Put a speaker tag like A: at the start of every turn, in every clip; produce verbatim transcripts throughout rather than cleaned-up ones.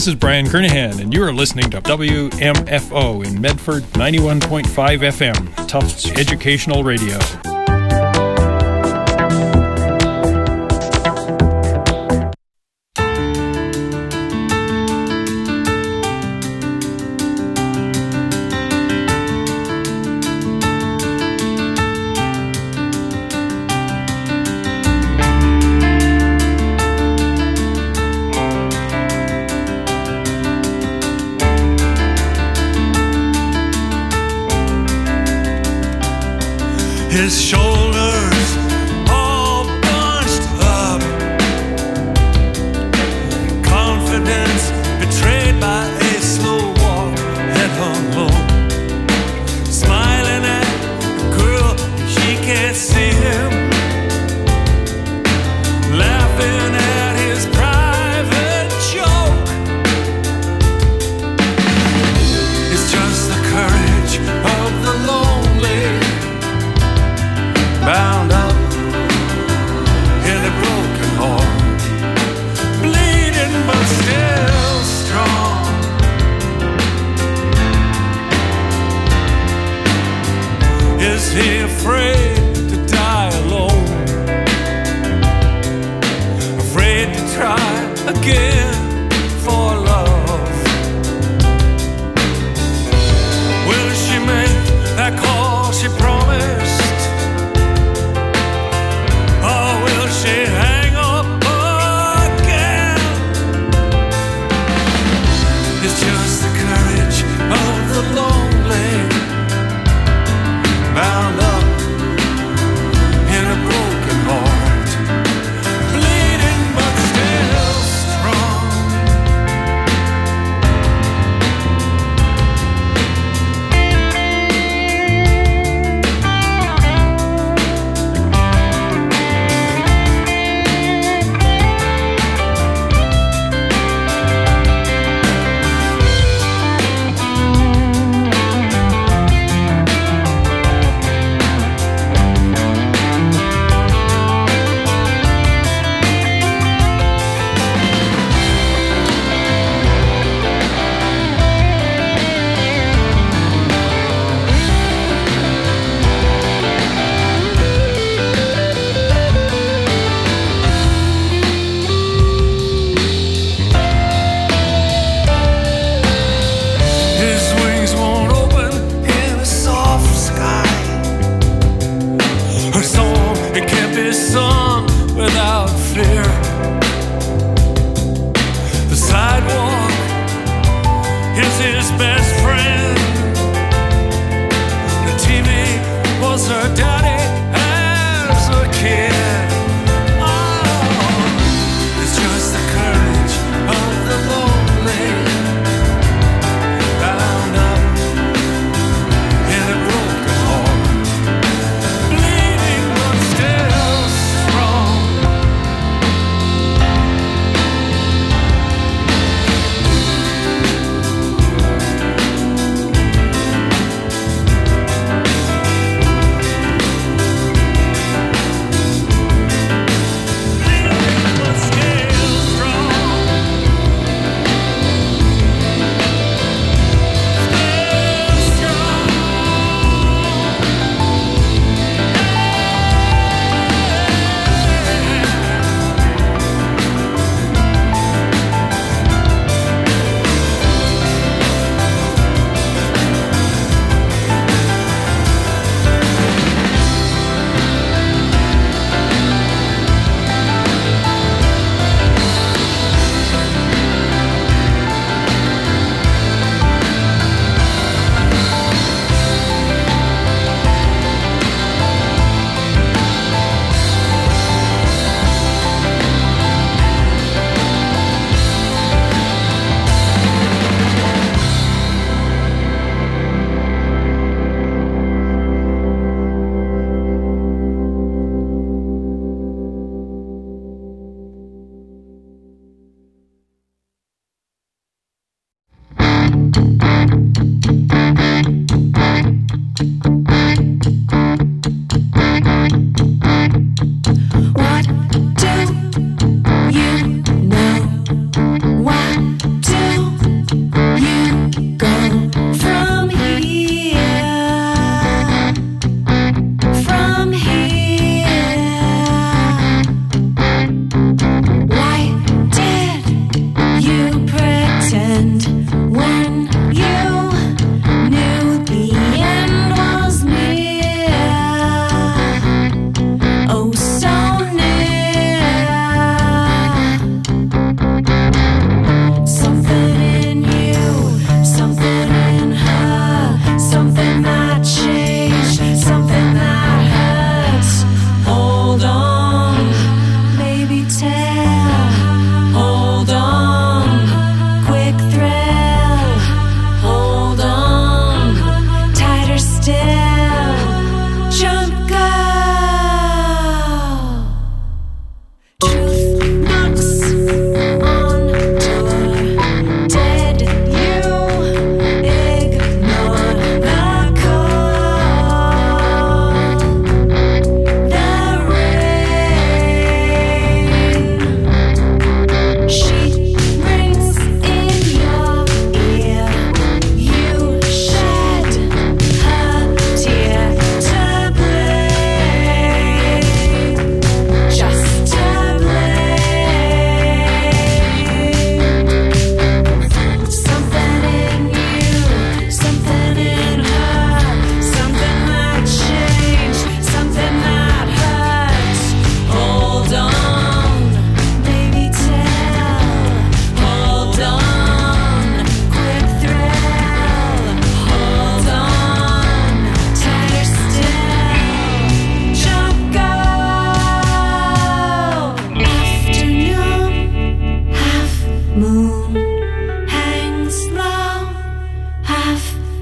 A: This is Brian Kernahan, and you are listening to W M F O in Medford, ninety-one point five F M, Tufts Educational Radio.
B: His shoulders all bunched up, confidence betrayed by a slow walk, head hung low, smiling at a girl she can't see him, laughing at his private joke. It's just the courage of the lonely, bound up in a broken heart, bleeding but still strong. Is he afraid to die alone? Afraid to try again for love? Will she make that call she promised? She hang up again? It's just the courage of the lonely, bound up in a broken heart, bleeding but still strong.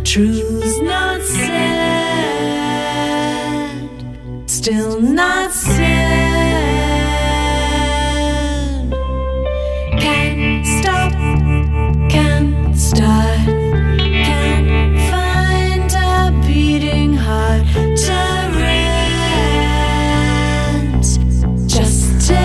C: Truths not said, still not said. Can't stop, can't start, can't find a beating heart to rent, just to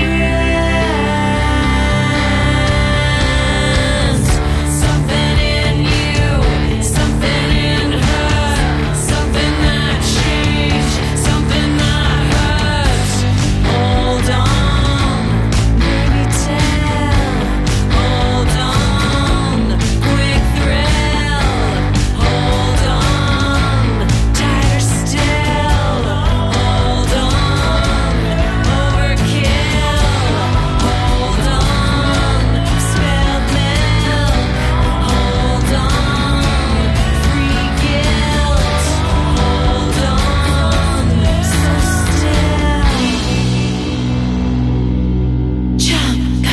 C: rent. Something in you, something in her, something that changed, something that hurt. Hold on, maybe tell. Hold on, quick thrill. Hold on, tighter still. Hold on, overkill. Hold on, spilled milk. Hold on, free guilt. Hold on, so still. Jump.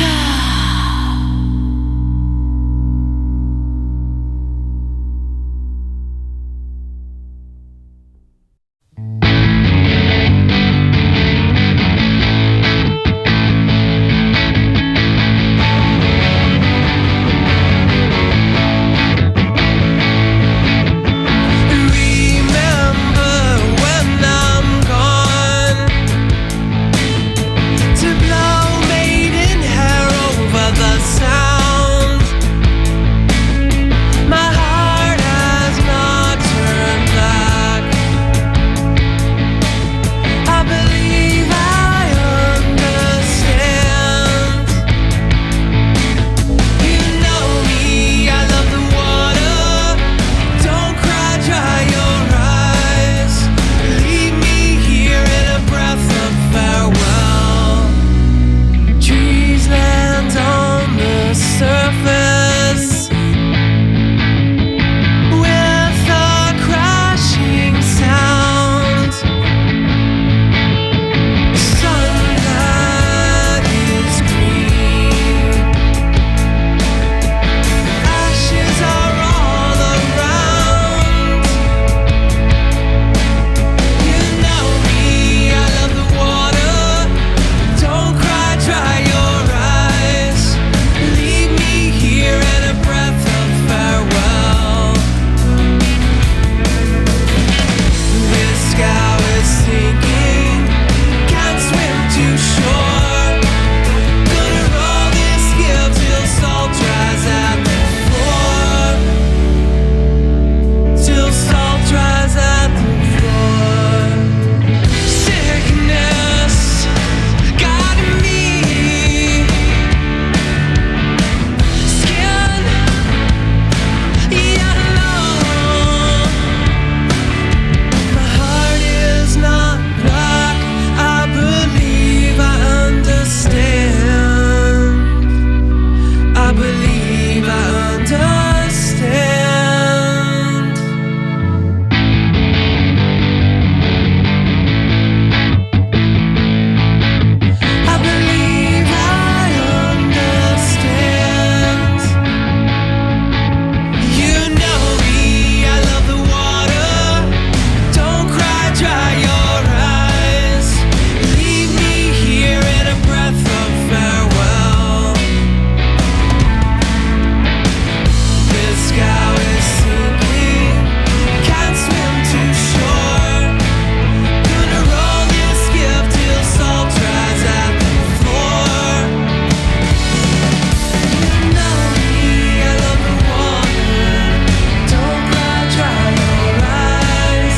B: Remember when I'm gone, to blow maiden hair over the sound. My heart has not turned back. I believe I understand. You know me, I love the water. Don't cry, dry your eyes. Leave me here in a breath of farewell. Trees land on the surface with a crashing sound. Sunlight is green. Ashes are all around. You know me, I love the water. Don't cry, dry your eyes. Leave me here in a breath of farewell. This scow is sinking, can't swim to shore. Gonna roll this skill till salt dries at the floor. Till salt dries at the floor. Sickness got me. Skin yellow. My heart is not black. I believe I understand. I believe I understand. I believe I understand. You know me, I love the water. Don't cry, dry your eyes. Leave me here in a breath of farewell. This scow is sinking, can't swim to shore. Gonna roll this skiff till salt dries at the floor. You know me, I love the water. Don't cry, dry your eyes.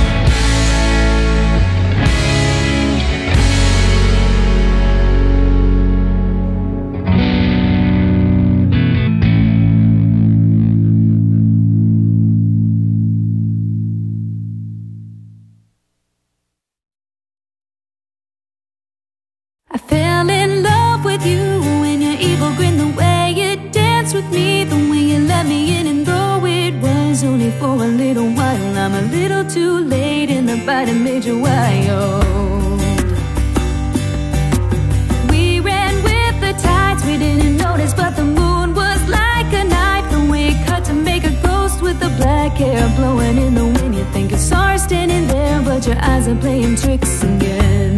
C: I fell in love with you when your evil grin, the way you danced with me, the way you let me in, and though it was only for a little while, I'm a little too late in the bite that made you wild. We ran with the tides, we didn't notice, but the moon was like a knife, the way it cut to make a ghost with the black hair blowing in the wind. You think it's ours standing there, but your eyes are playing tricks again.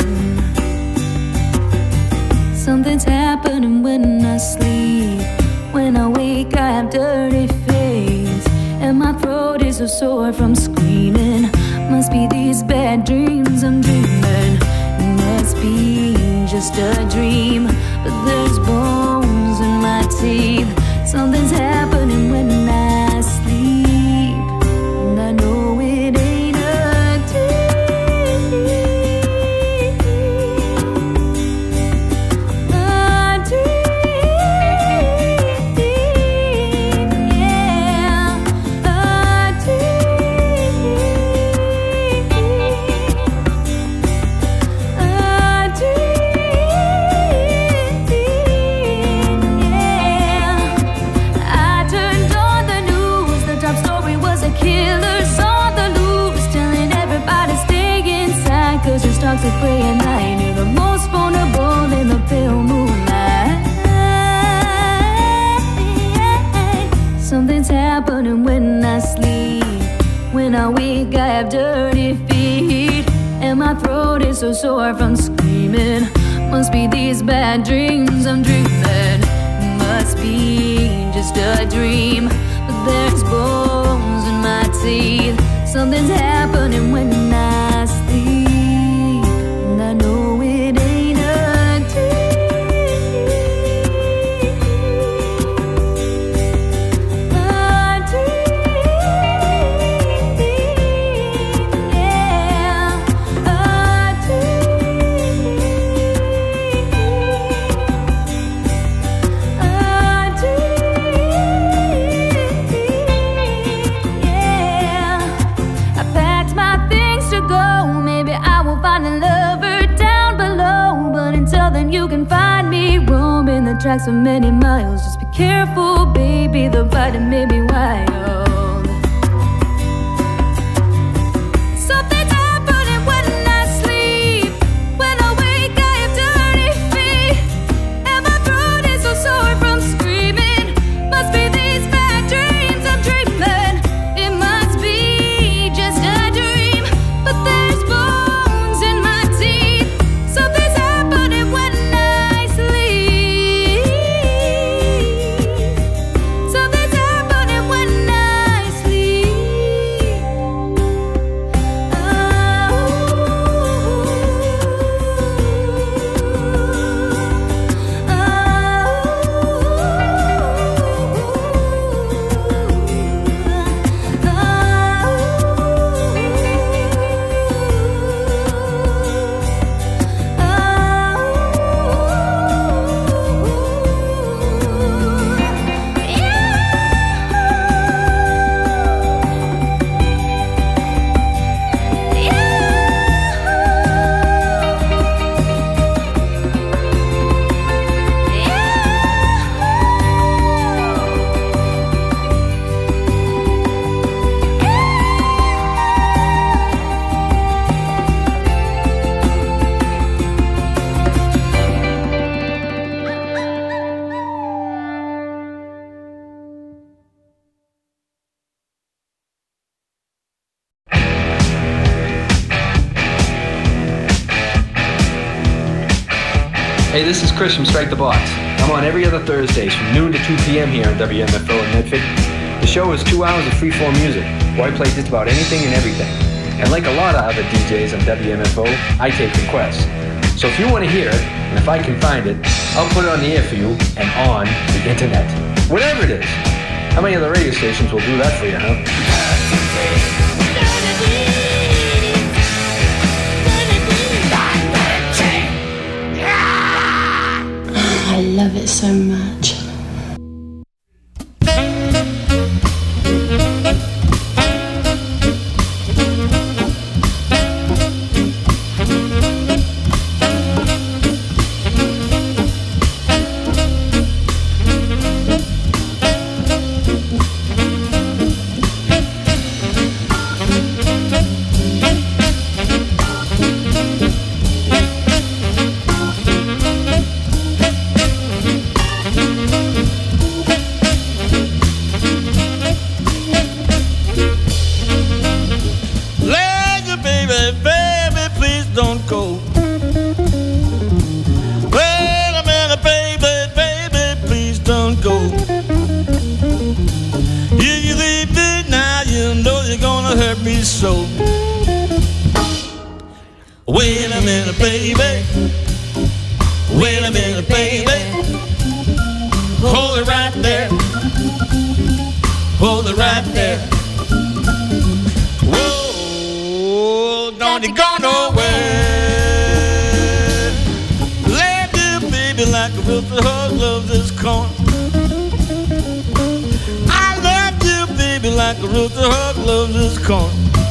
C: Something's happening when I sleep. When I wake I have dirty face, and my throat is so sore from screaming. Must be these bad dreams I'm dreaming. It must be just a dream, but there's bones in my teeth. Something's happening when I sleep, and I know it ain't a dream. A dream, yeah. A dream, a dream, yeah. I turned on the news, the top story was a killer's on the loose, telling everybody stay inside, cause your stocks are prey at night. You're the most vulnerable in the pale moonlight. Something's happening when I sleep. When I wake I have dirty feet, and my throat is so sore from screaming. Must be these bad dreams I'm dreaming. Must be just a dream, but there's bones in my teeth. Something's happening when I sleep, and I know it ain't a dream. A dream, yeah. A dream, a dream, yeah. I packed my things to go. Maybe I will find a lover down below, but until then you can find me roaming the tracks for many miles. Just be careful, baby, the bite may be wild. Something's happening when I sleep. When I wake I have dirty feet, and my throat is so sore from screaming. Must be these bad dreams I'm dreaming. It must be just a dream, but there's bones in my teeth. Something's happening when I sleep. Something's happening when I sleep.
D: Hey, this is Chris from Strike the Box. I'm on every other Thursdays from noon to two p m here on W M F O in Medford. The show is two hours of freeform music, where I play just about anything and everything. And like a lot of other D Js on W M F O, I take requests. So if you want to hear it, and if I can find it, I'll put it on the air for you and on the internet. Whatever it is. How many other radio stations will do that for you, huh?
E: I love it so much.
F: so. Wait a minute, baby. Wait a minute, baby. Hold it right there. Hold it right there. Whoa, don't you go nowhere. Love you, baby, like a rooster hug loves his corn. I love you, baby, like a rooster hug loves his corn.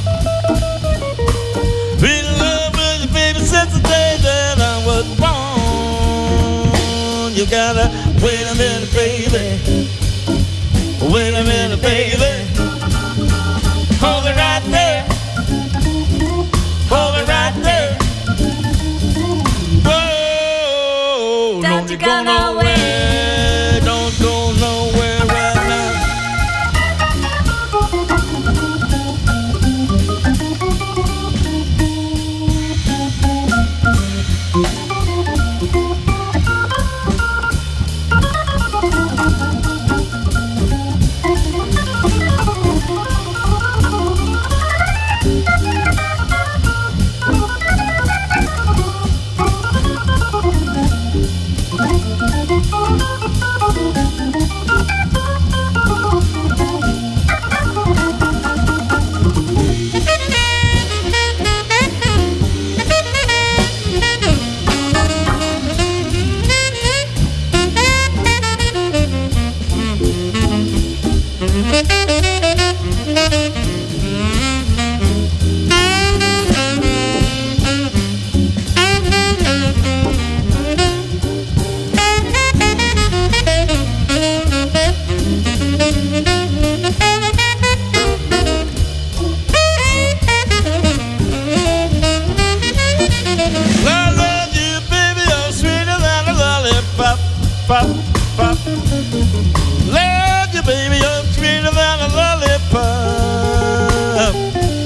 F: Been in love with you, baby, since the day that I was born. You gotta wait a minute, baby. Wait a minute, baby. Hold it right there. Hold it right there. Whoa, don't you go nowhere. Don't go nowhere right now. Pop, pop. Love you, baby, you're sweeter than a lollipop.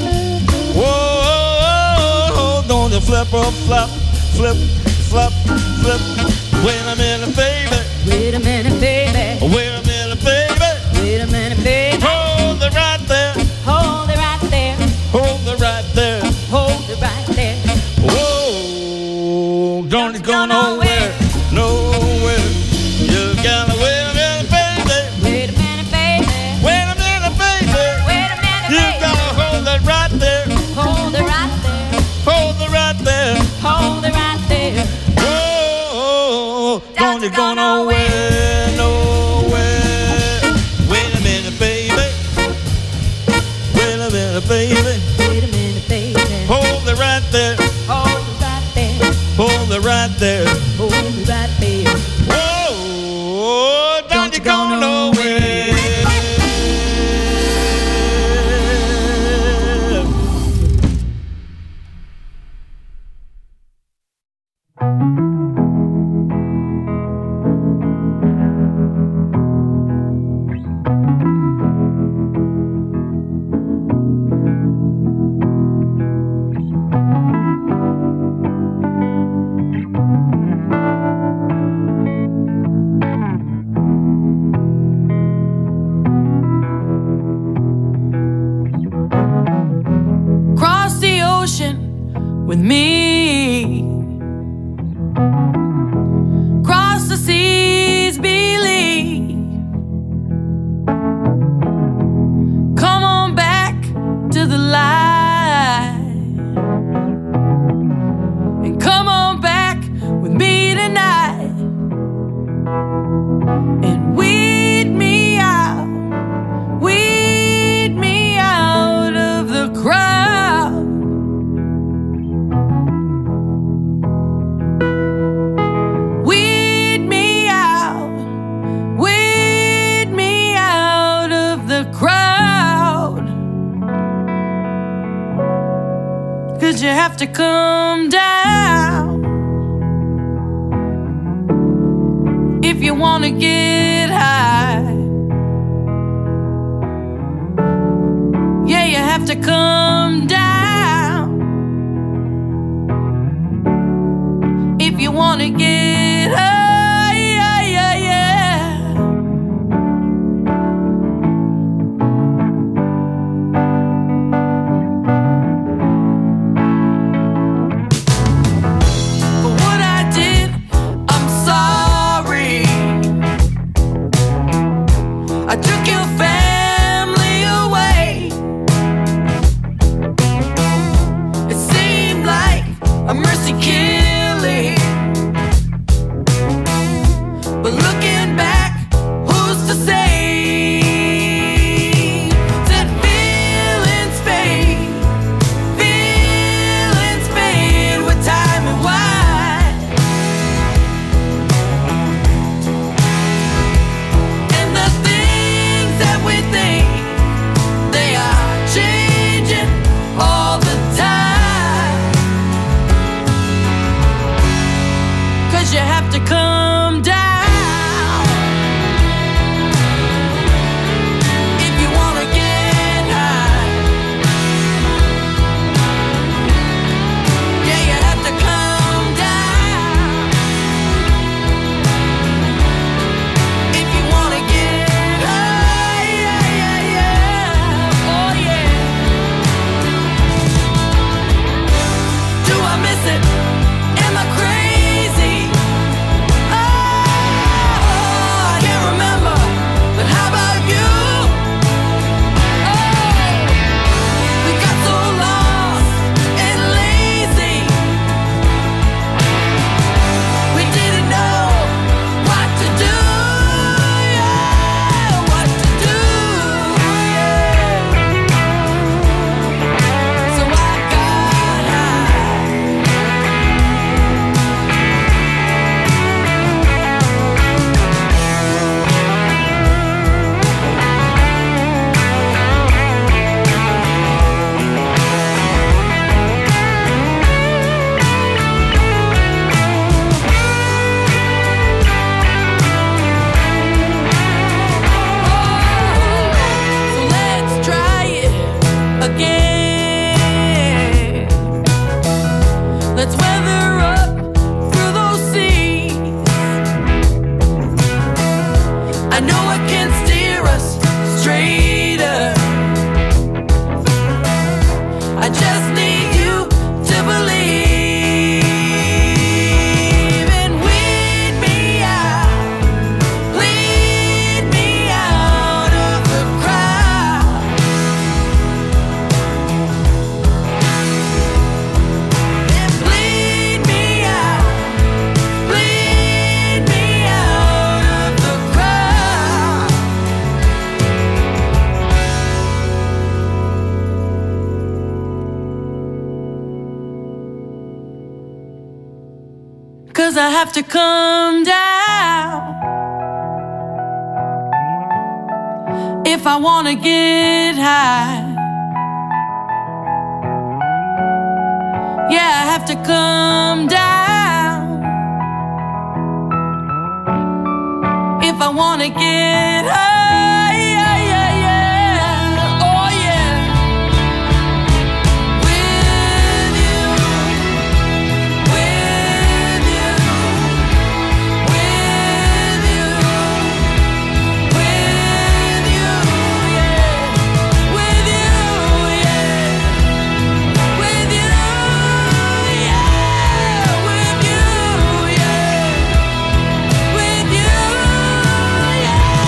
F: Whoa, don't you flip or flop, flip, flop, flip. Wait a minute, baby.
C: Wait a minute, baby.
F: Wait a minute, baby.
C: Wait a minute, baby.
F: Hold it right there.
C: Hold it right there.
F: Hold it right there.
C: Hold it right there.
F: Whoa, don't you go nowhere, nowhere. You gotta wait a minute, baby.
C: Wait a minute, baby.
F: Wait a minute, baby.
C: Wait a minute,
F: You
C: baby.
F: gotta hold it right there.
C: Hold it right there.
F: Hold it right there.
C: Hold it right there.
F: Whoa, don't you go nowhere, nowhere. Wait a minute, baby. Wait a minute, baby.
C: Wait a minute, baby.
F: Hold it right there.
C: Hold it right there.
F: Hold it right there.
C: Hold it right there.
F: Whoa, don't you go nowhere.
B: With me, cross the seas, believe. Come on back to the light, and come on back with me tonight, and weed me out, weed me out of the crowd. You have to come down if you want to get high. Yeah, you have to come down if you want to get high. Yeah, yeah, yeah. took your family away. It seemed like a mercy killing, but looking back, who's to say that feelings fade, feelings fade with time and why? And the things that we think, they are changing all the time. 'Cause you have to come down if you wanna get high. Yeah, you have to come down if you wanna get high. Yeah, yeah, yeah. Oh yeah. Do I miss it? Am I crazy? Oh, I can't remember, but how about you? Oh, we got so lost and lazy, we didn't know what to do, yeah, what to do, yeah. So I got high. So let's try it again. Let's weather up through those seas. I know it can steer us straighter. I just need you to believe and weed me out, lead me out of the crowd, and bleed me out, bleed me out of the crowd. 'Cause I have to come down if I wanna get high. Yeah, I have to come down if I wanna get high. Yeah, yeah, yeah. Oh yeah. With you, with you, with you, with you, yeah. With you, yeah. With you, yeah. With you, yeah. With you, yeah.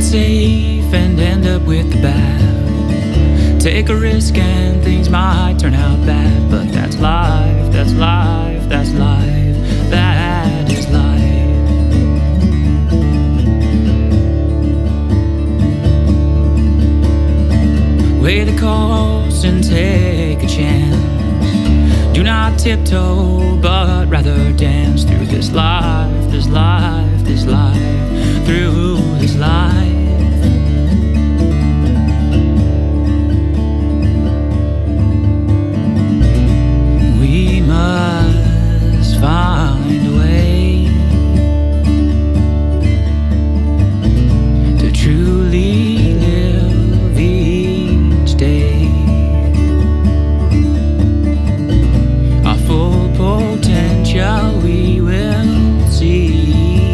G: it safe and end up with the bad. Take a risk and things might turn out bad, but that's life, that's life, that's life, that is life. Weigh the cost and take a chance. Do not tiptoe, but rather dance through this life, this life, this life, through this life. We must find a way to truly live each day. Our full potential we will see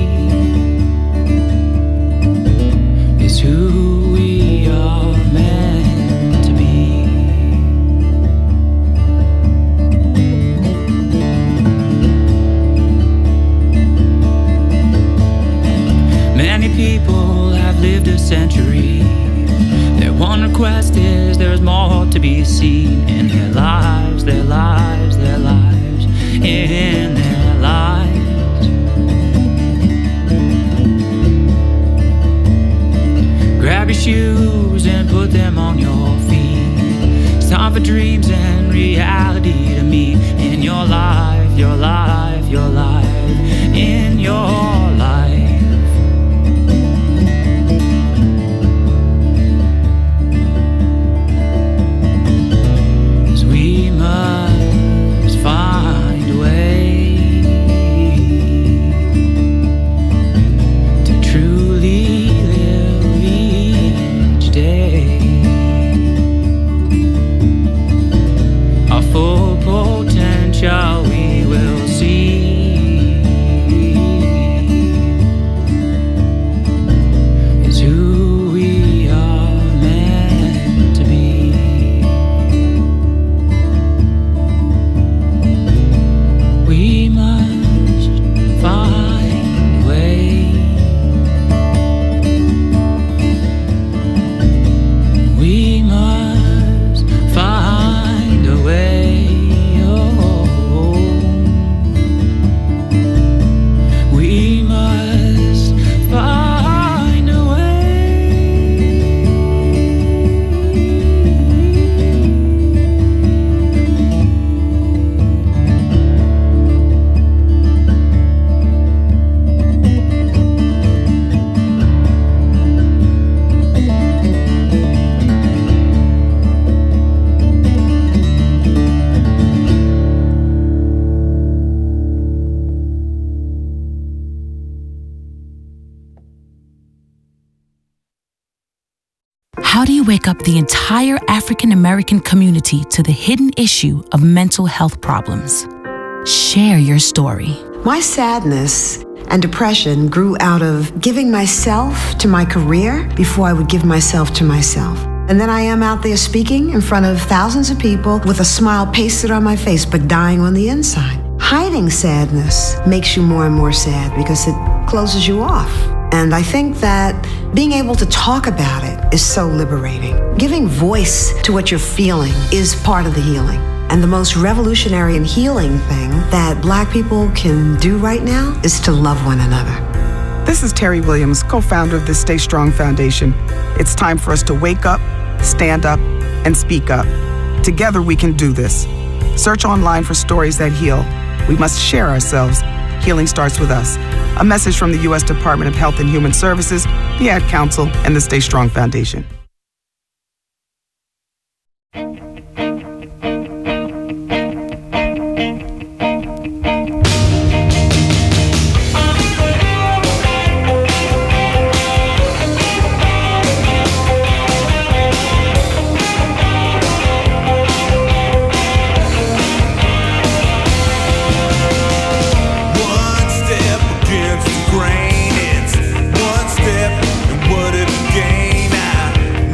G: is who we are meant to be. Many people have lived a century. Their one request is there's more to be seen in their lives, their lives, their lives, in their lives. Grab your shoes and put them on your feet. It's time for dreams and reality to meet in your life, your life, your life, in your life. 'Cause we must find a way to truly live each day. Our full potential we will see is who we are meant to be. We must find a way. We must find a way. Oh, we must find a way.
H: How do you wake up the entire African American community to the hidden issue of mental health problems? Share your story.
I: My sadness and depression grew out of giving myself to my career before I would give myself to myself. And then I am out there speaking in front of thousands of people with a smile pasted on my face, but dying on the inside. Hiding sadness makes you more and more sad because it closes you off. And I think that being able to talk about it is so liberating. Giving voice to what you're feeling is part of the healing. And the most revolutionary and healing thing that Black people can do right now is to love one another.
J: This is Terry Williams, co-founder of the Stay Strong Foundation. It's time for us to wake up, stand up, and speak up. Together we can do this. Search online for stories that heal. We must share ourselves. Healing starts with us. A message from the U S Department of Health and Human Services, the Ad Council, and the Stay Strong Foundation.
B: One step against the grain, it's one step and what it gain. I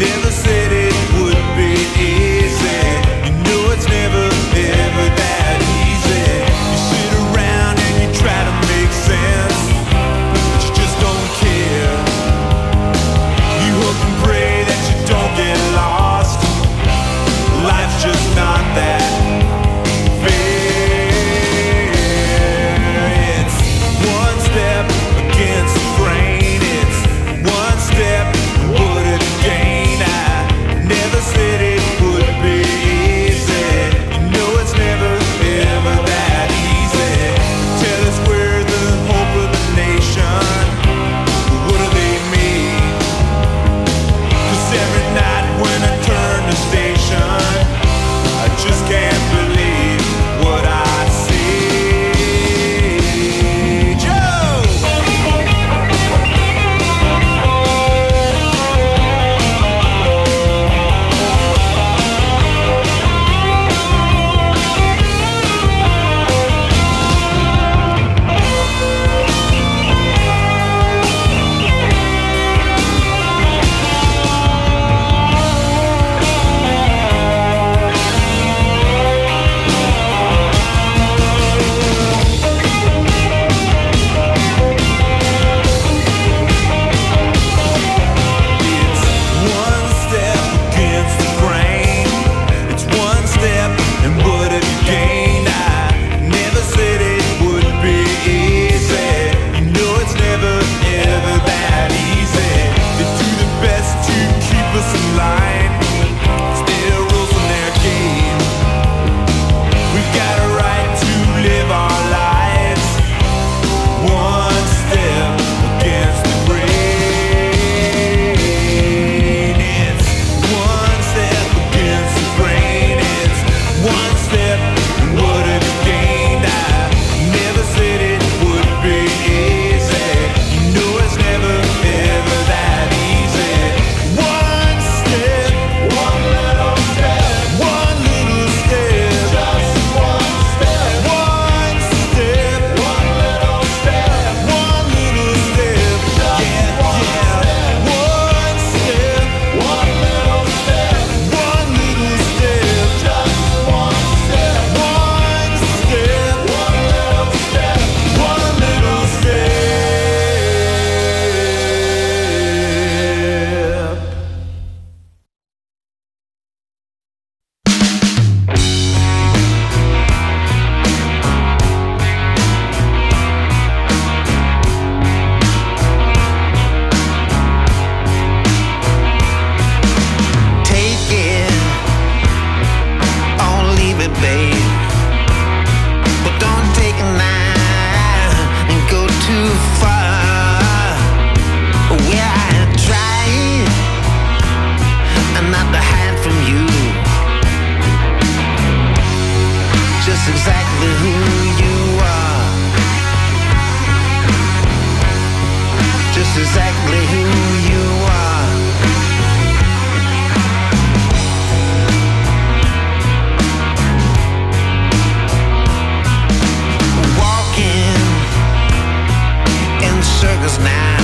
K: us now,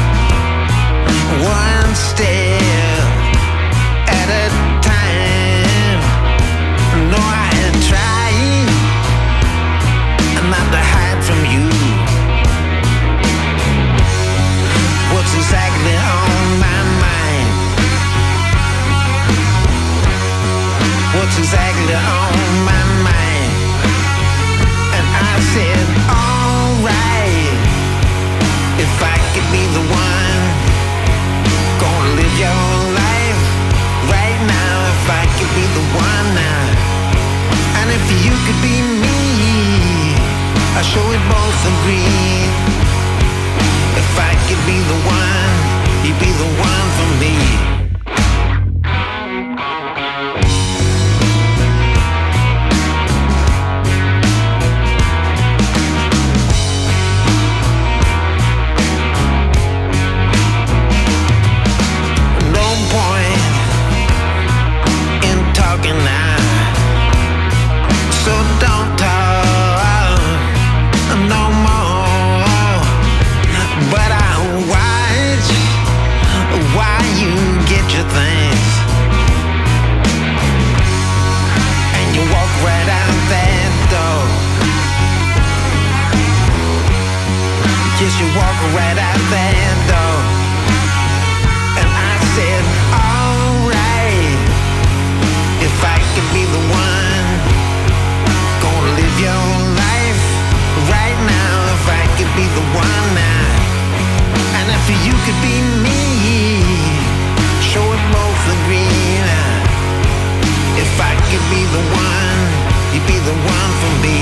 K: one step at a time. No, I am trying not to hide from you what's exactly on my mind. What's exactly on my mind? And I said, alright, if I could be the one, gonna live your life right now. If I could be the one now, and if you could be me, I sure we both agree. If I could be the one, you'd be the one for me. No point in talking now, so don't talk no more. But I watch while you get your things, and you walk right out that door. Yes, you walk right out that door. And I said, alright, if I could be the one, gonna live your life right now. If I could be the one now, and if you could be me, sure we both agree now. If I could be the one, you'd be the one for me.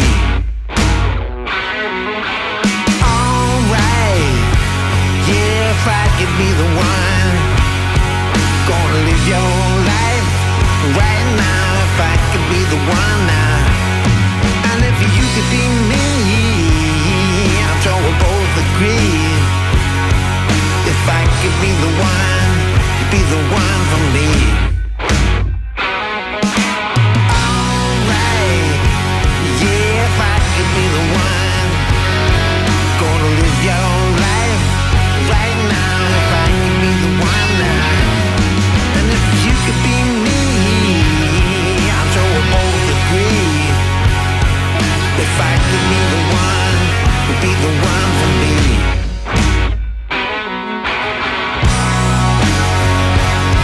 K: Alright, yeah, if I could be the one, gonna live your life right now. If I could be the one now, and if you could be me, I'm sure we both agree. If I could be the one, you'd be the one for me. Alright, yeah, if I could be the one, gonna live your life right now. If I could be the one now, and if you could be me, I'm sure we both agree. If I could be the one, you'd be the one for me.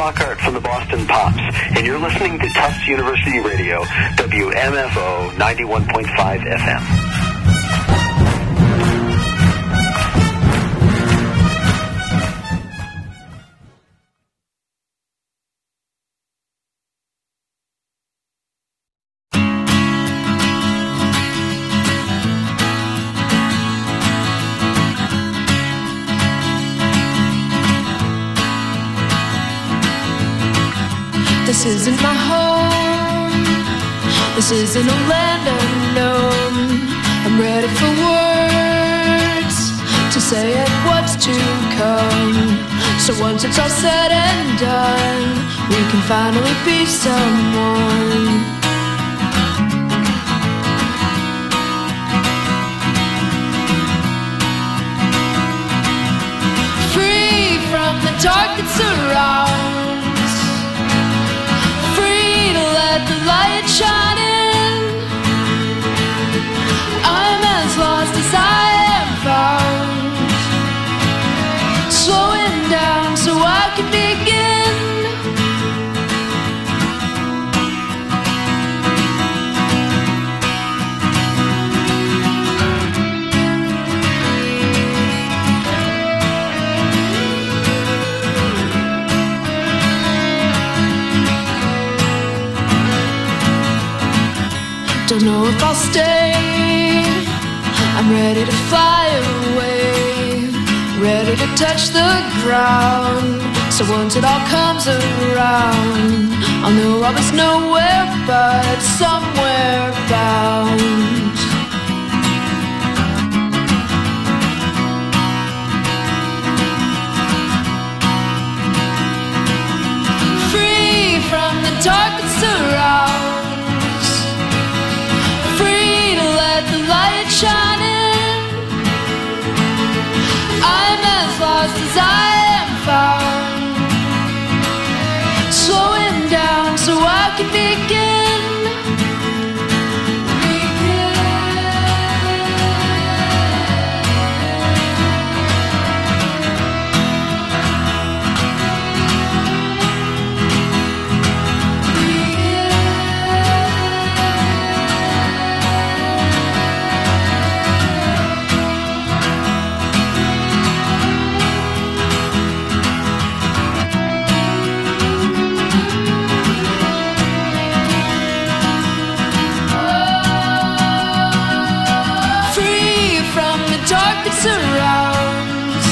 L: Lockhart from the Boston Pops, and you're listening to Tufts University Radio, W M F O ninety-one point five F M.
M: This isn't my home. This isn't a land unknown. I'm ready for words to say it what's to come. So once it's all said and done, we can finally be someone. Free from the dark that surrounds, let the light shine in. I'm as lost as I am found, slowing down so I can begin. Don't know if I'll stay. I'm ready to fly away, ready to touch the ground. So once it all comes around, I'll know I was nowhere but somewhere bound. Free from the dark that surrounds, the light shining. I'm as lost as I am found, slowing down so I can begin. Dark that surrounds,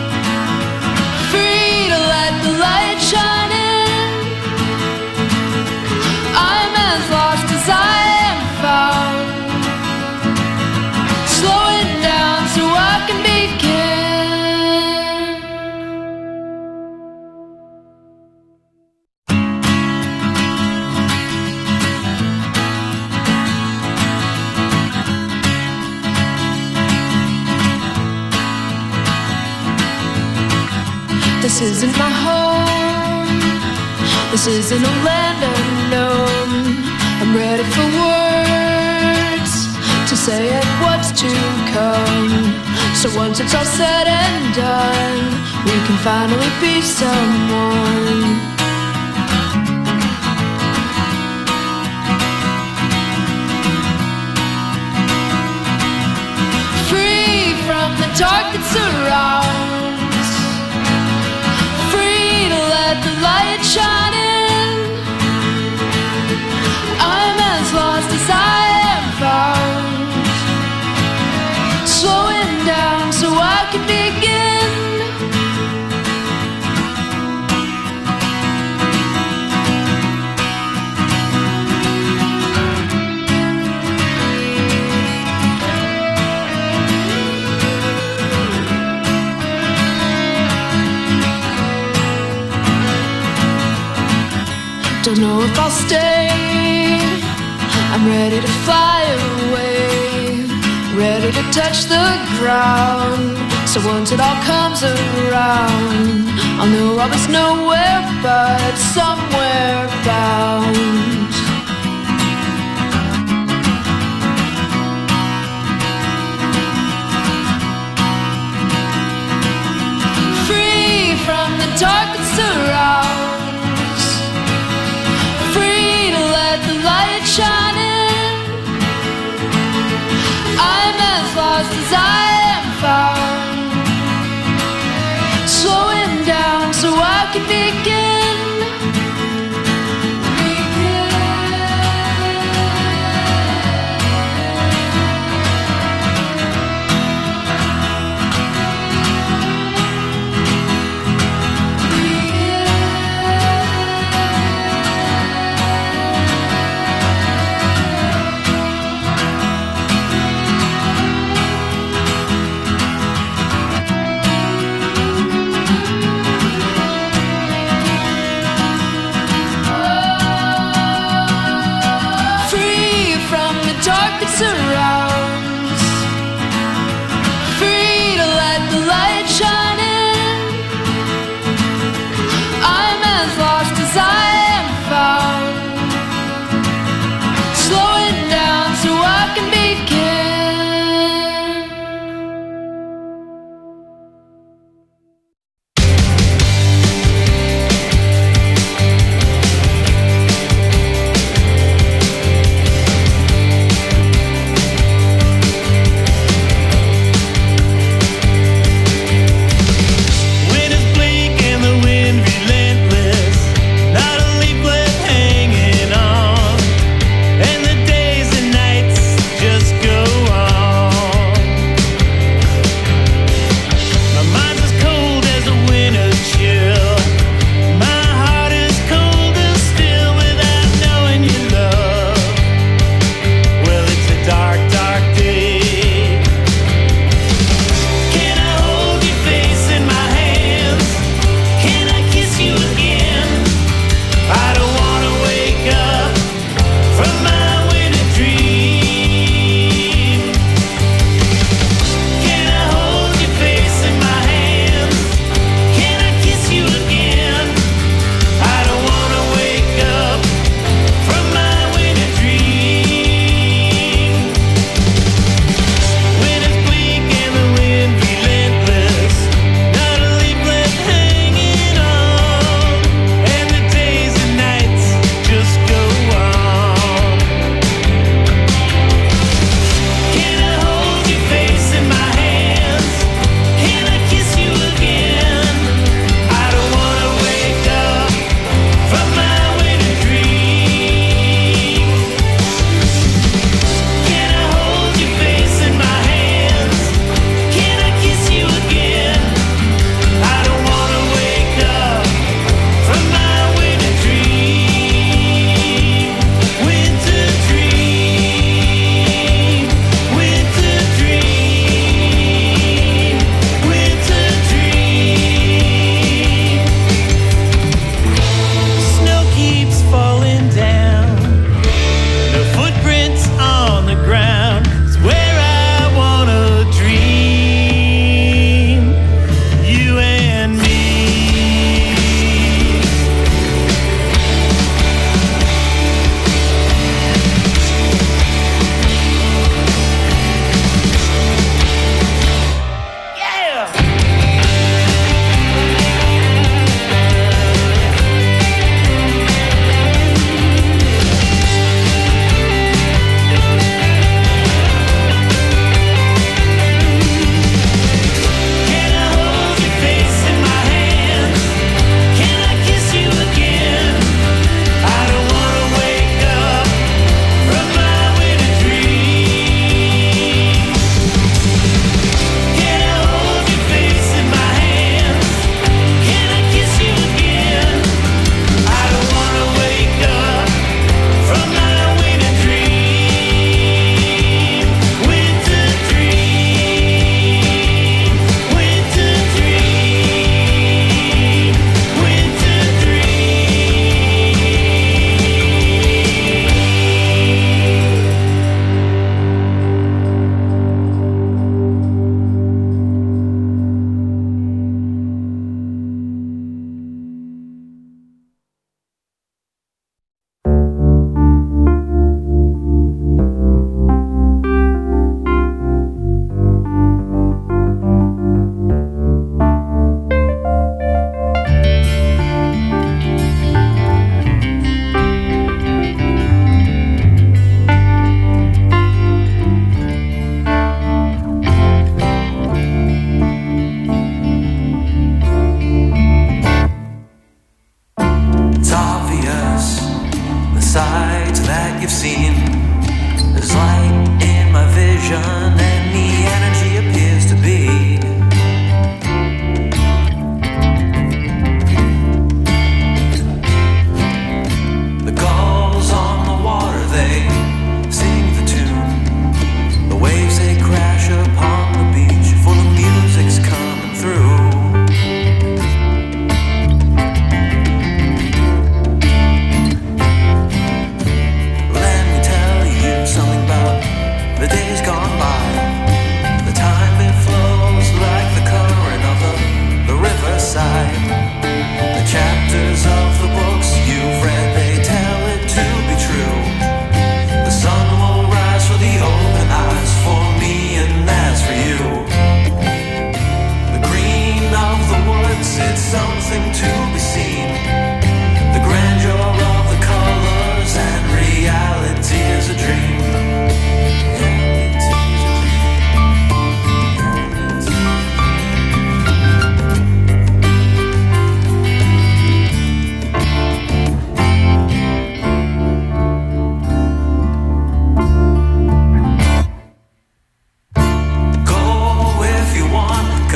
M: free to let the light shine in. I'm as lost as I am found, slowing down so I can begin. This isn't my home. This isn't a land unknown. I'm ready for words to say it what's to come. So once it's all said and done, we can finally be someone. Free from the dark that surrounds, free to let the light shine in. I'm as lost as I am found, slowing down so I can begin. Don't know if I'll stay. I'm ready to fly away, ready to touch the ground. So once it all comes around, I'll know I was nowhere but somewhere bound. Free from the dark that surrounds, begin.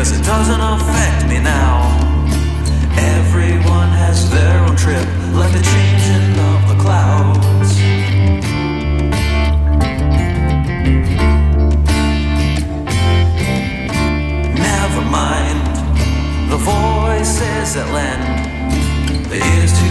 N: 'cause it doesn't affect me now. Everyone has their own trip, like the changing of the clouds. Never mind the voices that lend the ears to